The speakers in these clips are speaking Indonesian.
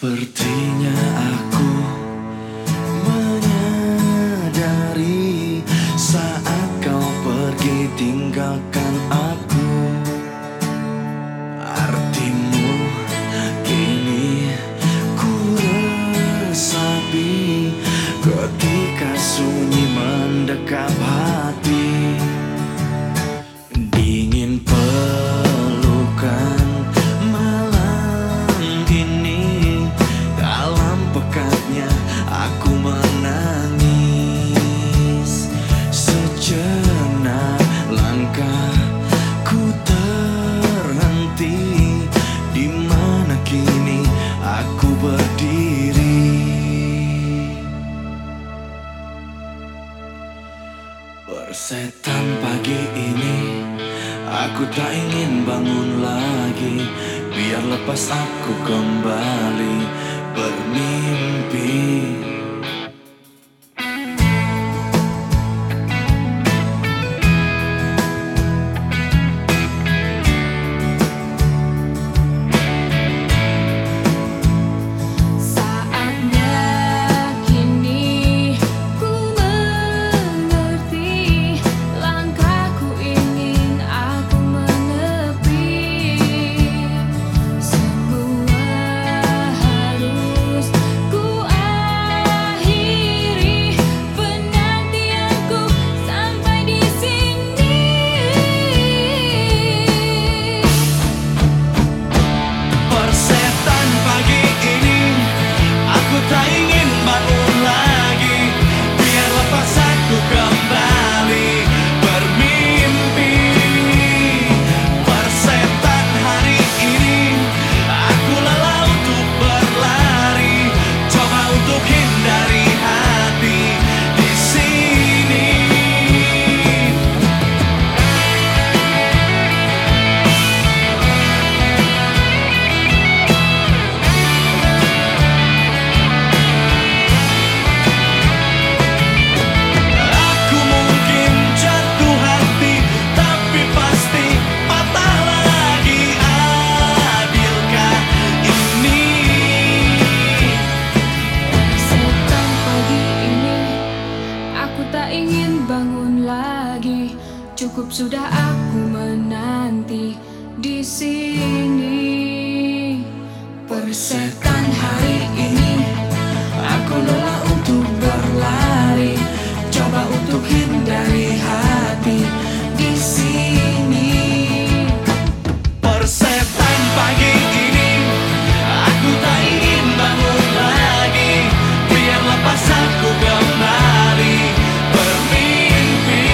Sepertinya aku menyadari saat kau pergi tinggalkan aku. Artimu kini ku resapi ketika sunyi mendekap hati. Dingin pelukan malam ini, dalam pekatnya aku menangis. Sejenak langkahku terhenti, di mana kini aku berdiri. Persetan pagi ini, aku tak ingin bangun lagi. Biar lepas aku kembali bermimpi. Cukup sudah aku menanti di sini. Persetan hari ini, aku lelah untuk berlari, coba untuk hindari hati di sini. Persetan pagi ini, aku tak ingin bangun lagi. Biar lepas aku kembali bermimpi.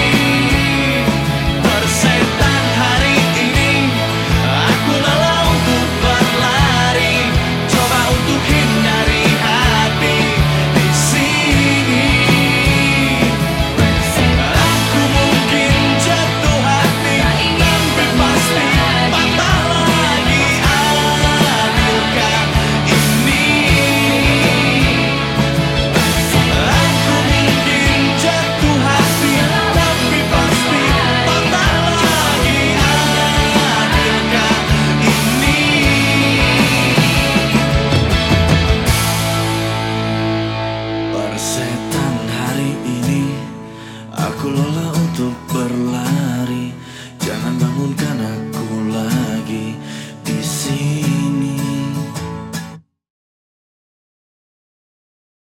Persetan hari ini, aku lelah untuk berlari, coba untuk hindari hati di sini. Aku mungkin jatuh hati, tapi pasti patah lagi. Adilkah ini? Aku mungkin jatuh hati, tapi pasti patah lagi. Adilkah ini? Persetan hari ini, aku lelah untuk berlari. Jangan bangun